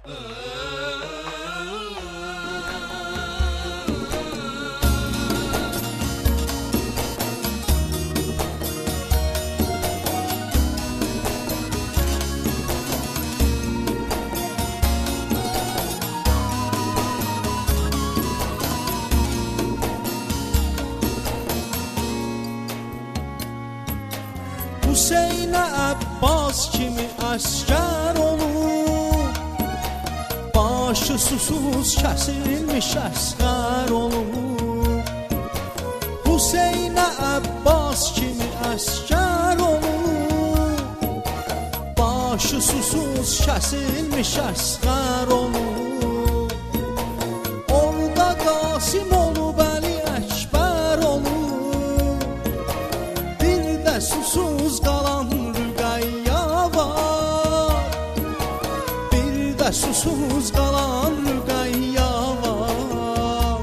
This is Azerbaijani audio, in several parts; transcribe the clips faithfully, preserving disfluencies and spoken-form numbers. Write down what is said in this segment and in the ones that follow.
Hüseyin Abbas kimi asker olur, başı susuz kesilmiş asker olur. Hüseyin Abbas kimi asker olur, başı susuz kesilmiş asker olur. Orada Qasim olub Əli Əkbər olur, bir də susuz qalan Rüqəyyə var, bir də susuz qalan Rüqəyyə var.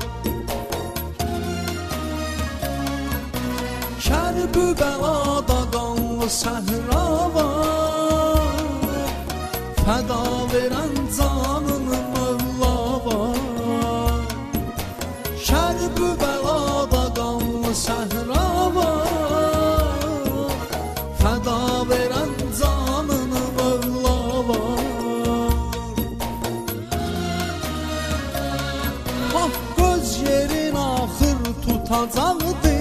Kərbəlada qanlı səhra var, fəda verən canını Mövla var. Kərbəlada qanlı səhra var, fəda verən canını Mövla var. Haqq öz yerin axır tutacaqdır,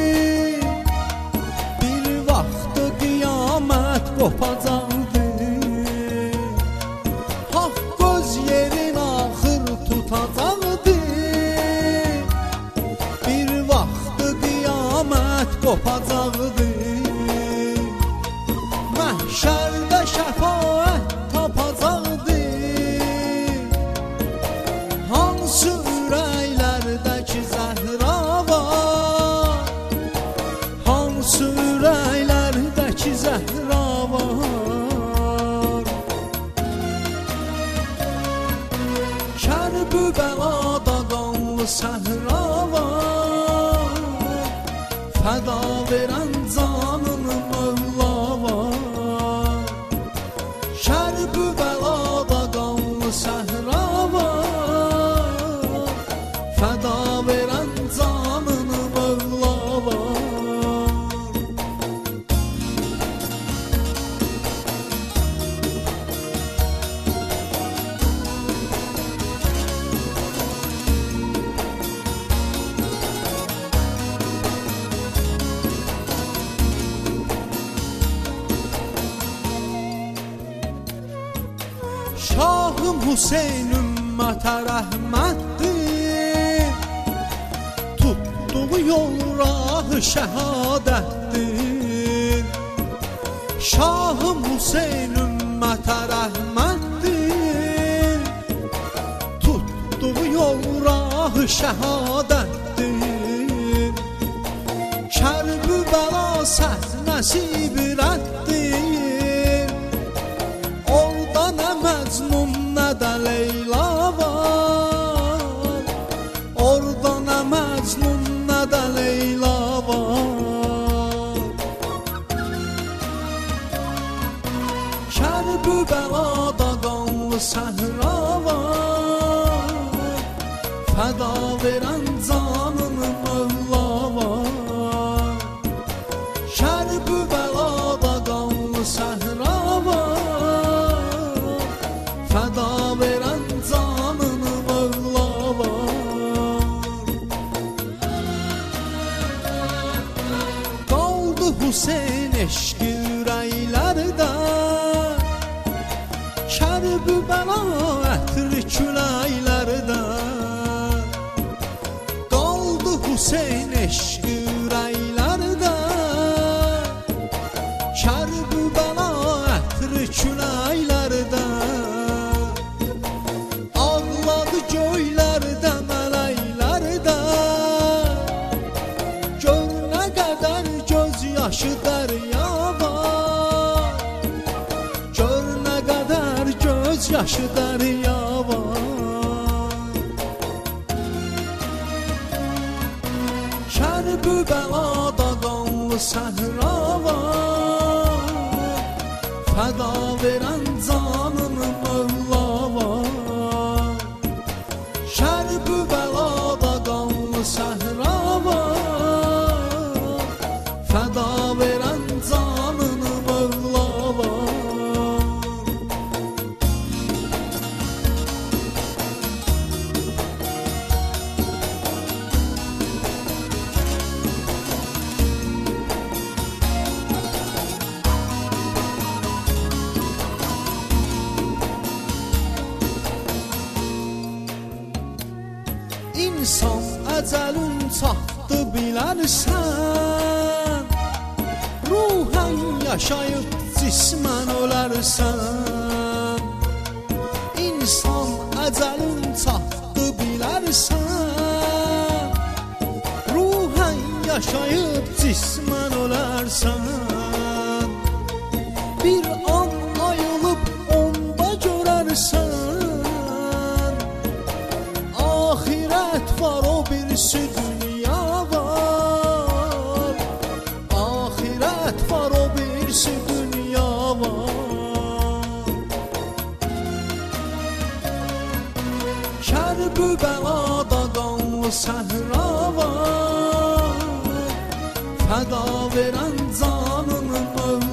bir vaxtı qiyamət qopacaqdır. Haqq öz yerin axır tutacaqdır, bir vaxtı qiyamət qopacaqdır. Məhşərdə şəfaət tapacaqdır, hansı ürəklərdəki zəhra var, hansı ürəklərdəki zəhra var. Kərbəlada qanlı səhra var, fəda verən canını Mövla var. Kərbəlada qanlı səhra var, fəda verən canını Mövla var. Şahım Hüseyn ümmətə rəhmətdir, tutduğu yol rahı şəhadətdir. Şahım Hüseyn ümmətə rəhmətdir, tutduğu yol rahı şəhadətdir. Kərbəla səhnəsi ibrətdir, orada nə Məcnun nə də Leyla var, orada nə Məcnun nə də Leyla var. Kərbəlada qanlı səhra var, fəda verən canını Mövla var. Kərbəlada qanlı səhra var, fəda verən canını Mövla var. Qaldı Hüseyn eşqi ürəklərdə, Kərbəla ətri küləklərdə. Qaldı Hüseyn eşqi ürəklərdə, Kərbəla ətri küləklərdə. Ağladı göylərdə, mələklərdə, gör nə qədər göz yaşı dərya var, gör nə qədər göz yaşı dərya var. Kərbəlada qanlı səhra var, fəda verən canını Mövla var. İnsan əcəlin çatdı bilərsən, ruhən yaşayıb cismən ölərsən. İnsan əcəlin çatdı bilərsən, ruhən yaşayıb cismən ölərsən. Bir an ayılıb onda görərsən, ahirət var, o birisi dünya var. Ahirət var, o birisi dünya var. Kərbü bəlada qanlı səhra var, fəda verən canını mövla